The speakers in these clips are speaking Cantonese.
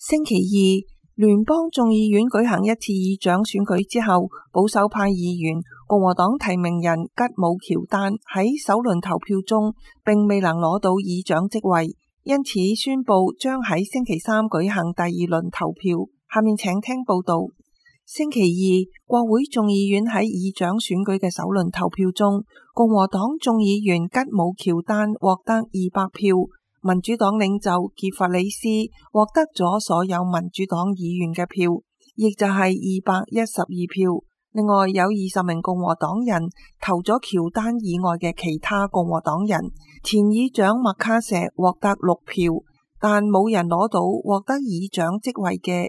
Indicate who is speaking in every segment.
Speaker 1: 星期二，聯邦眾議院舉行一次議長選舉之後，保守派議員共和黨提名人吉姆喬丹喺首輪投票中並未能攞到議長職位，因此宣布將喺星期三舉行第二輪投票。下面請聽報道。星期二，國會眾議院喺議長選舉嘅首輪投票中，共和黨眾議員吉姆喬丹獲得200票，民主黨領袖傑弗里斯獲得咗所有民主黨議員嘅票，亦就係212票。另外有20名共和黨人投咗喬丹以外嘅其他共和黨人。前議長麥卡錫獲得6票，但冇人攞到獲得議長職位嘅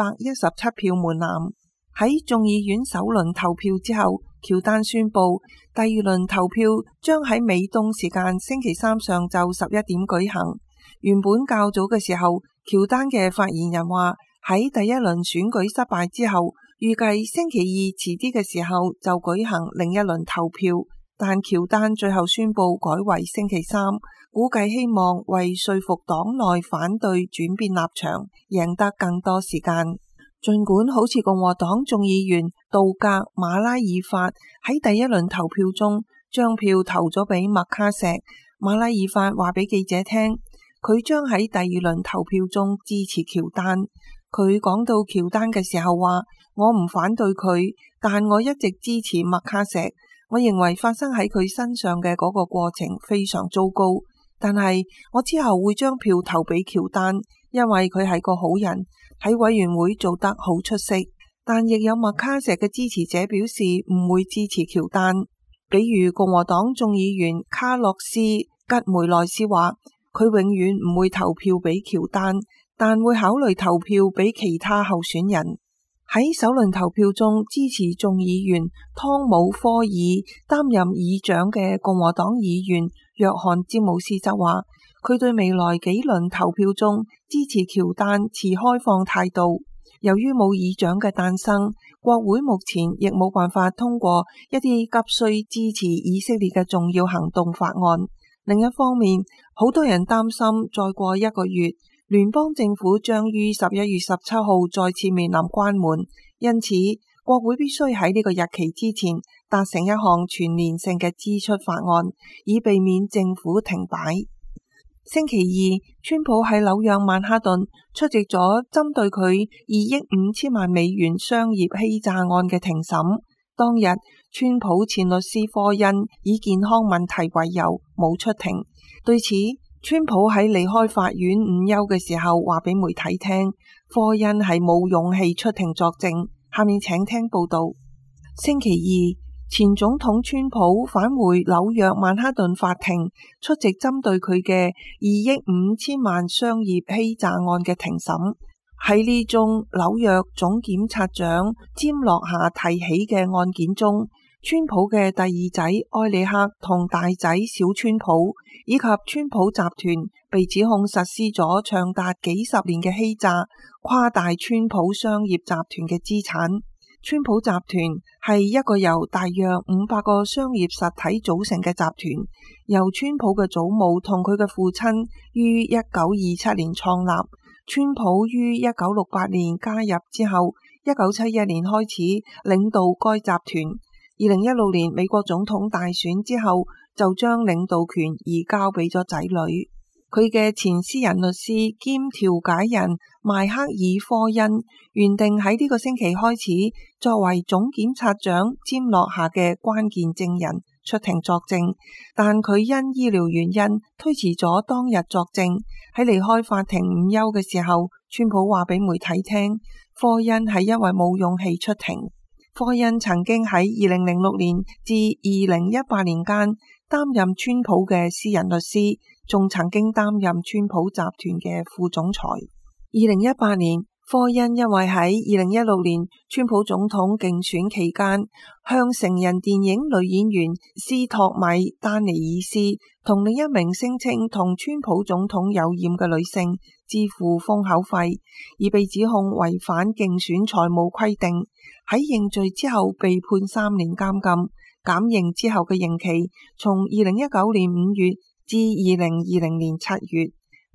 Speaker 1: 217票門檻。喺眾議院首輪投票之後，喬丹宣布第二輪投票將喺美東時間星期三上晝11點舉行。原本較早嘅時候，喬丹嘅發言人話喺第一輪選舉失敗之後，預計星期二遲啲嘅時候就舉行另一輪投票，但喬丹最後宣布改為星期三，估計希望為說服黨內反對轉變立場，贏得更多時間。儘管好似共和黨眾議員杜格馬拉爾法喺第一輪投票中將票投咗俾麥卡錫，馬拉爾法話俾記者聽，佢將喺第二輪投票中支持喬丹。佢講到喬丹嘅時候話，我唔反對佢，但我一直支持麥卡錫。我認為發生喺佢身上嘅嗰個過程非常糟糕，但係我之後會將票投俾喬丹，因為佢係個好人，喺委員會做得好出色。但亦有麥卡錫嘅支持者表示唔會支持喬丹，比如共和黨眾議員卡洛斯吉梅內斯話，佢永遠唔會投票俾喬丹，但會考慮投票俾其他候選人。喺首輪投票中支持眾議員湯姆科爾擔任議長嘅共和黨議員約翰詹姆斯則話，佢對未來幾輪投票中支持喬丹持開放態度。由於冇議長嘅誕生，國會目前亦冇辦法通過一啲急需支持以色列嘅重要行動法案。另一方面，好多人擔心再過1個月，聯邦政府將於11月17號再次面臨關門，因此國會必須喺呢個日期之前達成一項全年性嘅支出法案，以避免政府停擺。星期二，川普喺紐約曼哈頓出席咗針對佢2億5千萬美元商業欺詐案嘅庭審。當日，川普前律師科恩以健康問題為由冇出庭。對此，川普喺離開法院午休嘅時候話俾媒體聽，科恩係冇勇氣出庭作證。下面請聽報道。星期二，前總統川普返回紐約曼哈頓法庭出席針對佢嘅2億5千萬商業欺詐案嘅庭審。喺呢宗紐約總檢察長詹洛夏提起嘅案件中，川普嘅第二仔埃里克同大仔小川普以及川普集團被指控實施咗長達幾十年嘅欺詐，誇大川普商業集團嘅資產。川普集團係一個由大約500個商業實體組成嘅集團，由川普嘅祖母同佢嘅父親於1927年創立。川普於1968年加入之後，1971年開始領導該集團。2016年美國總統大選之後，就將領導權移交俾咗仔女。佢嘅前私人律師兼調解人邁克爾科恩原定喺呢個星期開始作為總檢察長詹洛夏嘅關鍵證人出庭作證，但佢因醫療原因推遲咗當日作證。喺離開法庭午休嘅時候，川普話俾媒體聽，科恩係因為冇勇氣出庭。科恩曾經喺2006年至2018年間擔任川普嘅私人律師，仲曾經擔任川普集團嘅副總裁。2018年，科恩因為喺2016年川普總統競選期間向成人電影女演員斯托米丹尼爾斯同另一名聲稱同川普總統有染嘅女性支付封口費，而被指控違反競選財務規定。喺認罪之後被判3年監禁，減刑之後嘅刑期從2019年5月至2020年7月。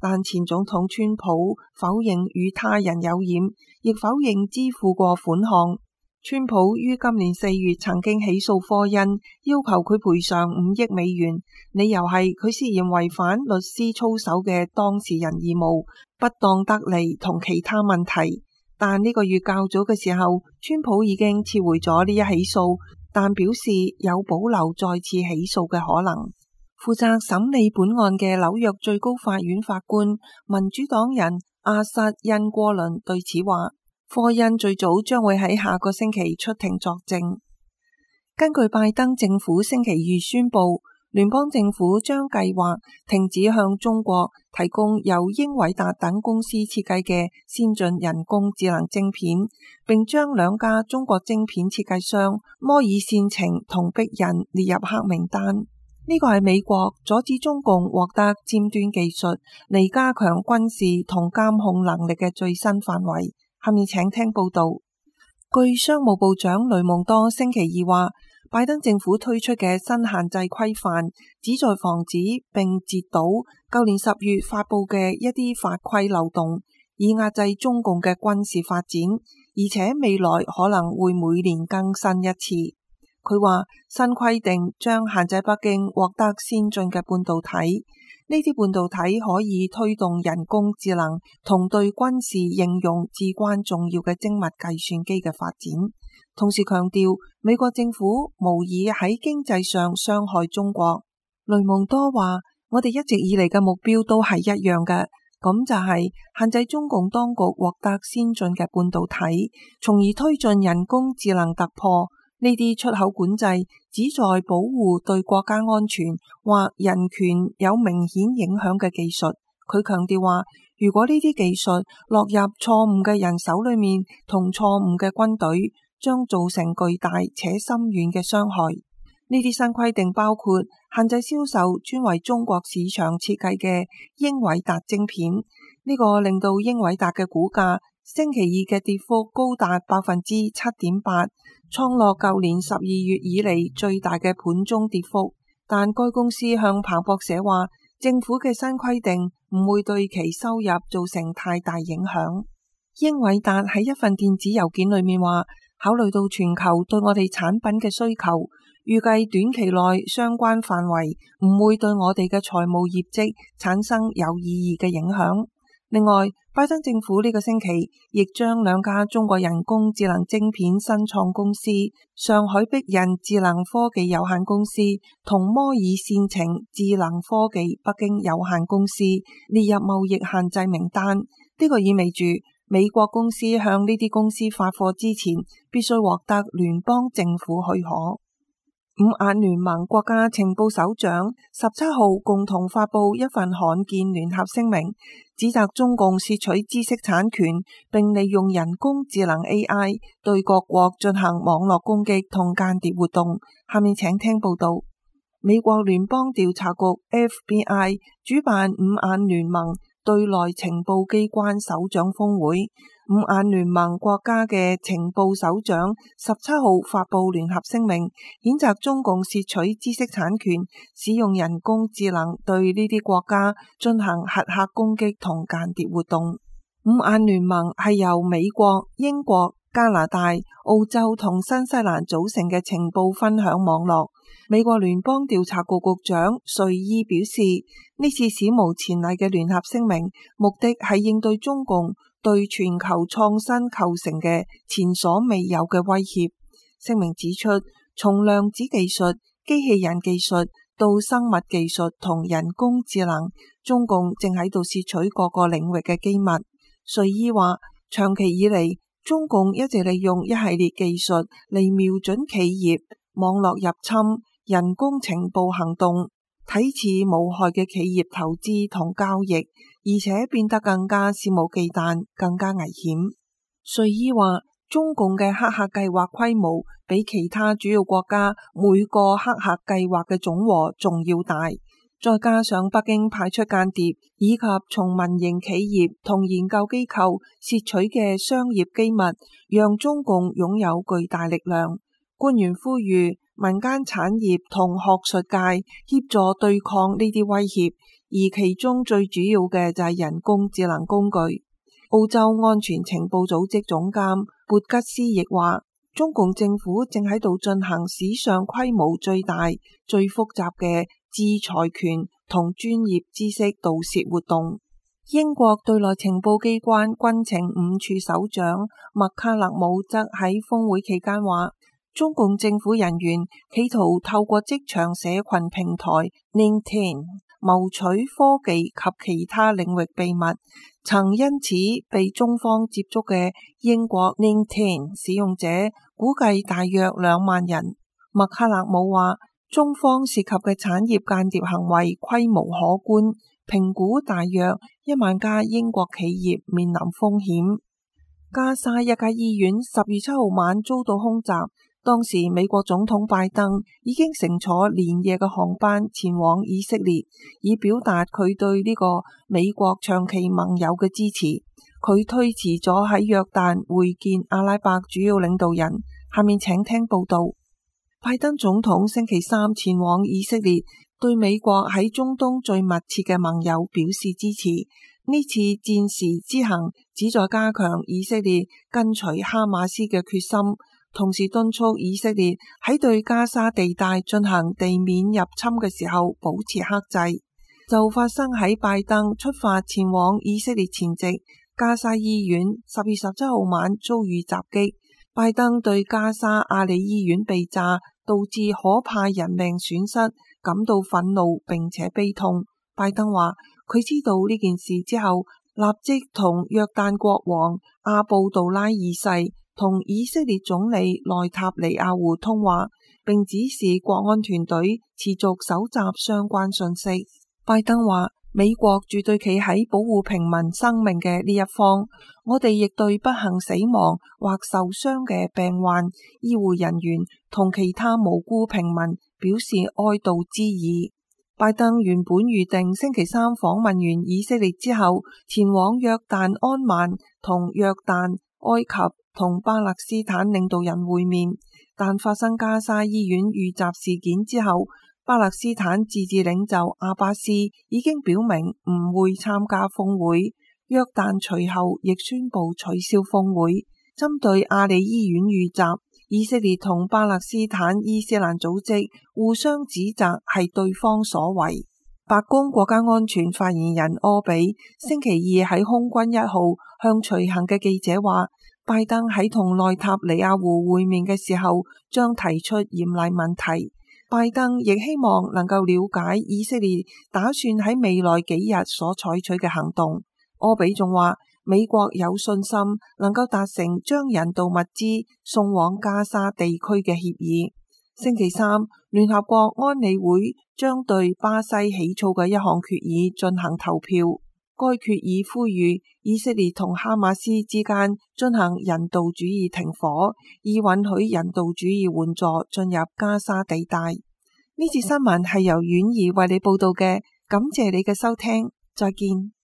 Speaker 1: 但前總統川普否認與他人有染，亦否認支付過款項。川普於今年4月曾經起訴科恩，要求佢賠償5億美元，理由係佢涉嫌違反律師操守嘅當事人義務、不當得利同其他問題。但呢個月較早嘅時候，川普已經撤回咗呢一起訴，但表示有保留再次起訴嘅可能。負責審理本案嘅紐約最高法院法官民主黨人阿薩恩戈倫對此話，科恩最早將會喺下個星期出庭作證。根據拜登政府星期二宣布，聯邦政府將計劃停止向中國提供由英偉達等公司設計嘅先進人工智能晶片，並將2家中國晶片設計商摩爾線程同壁仞列入黑名單。呢個係美國阻止中共獲得尖端技術嚟加強軍事同監控能力嘅最新範圍。下面請聽報道。據商務部長雷蒙多星期二話，拜登政府推出嘅新限制規範旨在防止並截堵舊年10月發布嘅一啲法規漏洞，以壓制中共嘅軍事發展，而且未來可能會每年更新一次。佢話新規定將限制北京獲得先進嘅半導體，呢啲半導體可以推動人工智能同對軍事應用至關重要嘅精密計算機嘅發展。同時強調美國政府無意喺經濟上傷害中國。雷蒙多話，我哋一直以嚟嘅目標都係一樣嘅，咁就係限制中共當局獲得先進嘅半導體，從而推進人工智能突破。呢啲出口管制旨在保護對國家安全或人權有明顯影響嘅技術。佢強調話，如果呢啲技術落入錯誤嘅人手裏面同錯誤嘅軍隊，將造成巨大且深遠嘅傷害。呢啲新規定包括限制銷售專為中國市場設計嘅英偉達晶片，呢個令到英偉達嘅股價星期二嘅跌幅高達7.8%，創落舊年12月以嚟最大嘅盤中跌幅。但該公司向彭博社話，政府嘅新規定唔會對其收入造成太大影響。英偉達喺一份電子郵件裏面話，考慮到全球對我哋產品嘅需求，預計短期內相關範圍唔會對我哋嘅財務業績產生有意義嘅影響。另外，拜登政府呢個星期亦將2家中國人工智能晶片新創公司上海壁仞智能科技有限公司同摩爾線程智能科技北京有限公司列入貿易限制名單。呢個意味住美國公司向呢啲公司發貨之前必須獲得聯邦政府許可。五眼聯盟國家情報首長17號共同發布一份罕見聯合聲明，指責中共竊取知識產權，並利用人工智能 AI 對各國進行網絡攻擊同間諜活動。下面請聽報道。美國聯邦調查局 FBI 主辦五眼聯盟對內情報機關首長峰會，五眼聯盟國家嘅情報首長17號發布聯合聲明，譴責中共竊取知識產權，使用人工智能對呢啲國家進行黑客攻擊同間諜活動。五眼聯盟係由美國、英國、加拿大、澳洲同新西蘭組成嘅情報分享網絡。美國聯邦調查局局長瑞伊表示，呢次史無前例嘅聯合聲明，目的係應對中共對全球創新構成嘅前所未有嘅威脅。聲明指出，從量子技術、機器人技術到生物技術同人工智能，中共正喺度竊取各個領域嘅機密。瑞伊話，長期以嚟，中共一直利用一系列技術嚟瞄準企業、網絡入侵、人工情報行動，睇似無害嘅企業投資同交易，而且變得更加肆無忌憚，更加危險。瑞伊話，中共嘅黑客計劃規模比其他主要國家每個黑客計劃嘅總和仲要大，再加上北京派出間諜以及從民營企業同研究機構竊取嘅商業機密，讓中共擁有巨大力量。官員呼籲民間產業同學術界協助對抗呢啲威脅， 而其中最主要嘅就係人工智能工具。澳洲安全情報組織總監貝吉斯亦話，中共政府正喺度進行史上規模最大、最複雜嘅制裁權同專業知識盜竊活動。英國對內情報機關軍情5處首長麥卡勒姆則喺峰會期間話，中共政府人員企圖透過職場社群平台 LinkedIn 謀取科技及其他領域秘密，曾因此被中方接觸嘅英國 LinkedIn 使用者估計大約2萬人。麥卡勒姆話，中方涉及嘅產業間諜行為規模可觀，評估大約1萬家英國企業面臨風險。加沙一家醫院10月7號晚遭到空襲，當時美國總統拜登已經乘坐連夜嘅航班前往以色列，以表達佢對呢個美國長期盟友嘅支持。佢推遲咗喺約旦會見阿拉伯主要領導人。下面請聽報道。拜登總統星期三前往以色列，對美國喺中東最密切嘅盟友表示支持。呢次戰時之行旨在加強以色列跟隨哈馬斯嘅決心，同時敦促以色列喺對加沙地帶進行地面入侵嘅時候保持克制。就發生喺拜登出發前往以色列前夕，加沙醫院10月17號晚遭遇襲擊。拜登對加沙阿里醫院被炸導致可怕人命損失感到憤怒並且悲痛。拜登話，佢知道呢件事之後，立即同約旦國王阿布杜拉二世同以色列總理內塔尼亞胡通話，並指示國安團隊持續搜集相關信息。拜登話，美國絕對企喺保護平民生命嘅呢一方，我哋亦對不幸死亡或受傷嘅病患、醫護人員同其他無辜平民表示哀悼之意。拜登原本預定星期三訪問完以色列之後，前往約旦安曼同約旦、埃及同巴勒斯坦領導人會面，但發生加沙醫院遇襲事件之後，巴勒斯坦自治領袖阿巴斯已經表明唔會參加峰會，約旦隨後亦宣布取消峰會。針對阿里醫院遇襲，以色列同巴勒斯坦伊斯蘭組織互相指責係對方所為。白宮國家安全發言人柯比星期二喺空軍1號向隨行嘅記者話，拜登喺同內塔尼亞胡會面嘅時候將提出嚴厲問題。拜登亦希望能夠了解以色列打算喺未來幾日所採取嘅行動。柯比仲話，美國有信心能夠達成將人道物資送往加沙地區嘅協議。星期三，聯合國安理會將對巴西起草嘅一項決議進行投票。該決議呼籲以色列同哈馬斯之間進行人道主義停火，以允許人道主義援助進入加沙地帶。呢節新聞係由婉兒為你報道嘅，感謝你嘅收聽，再見。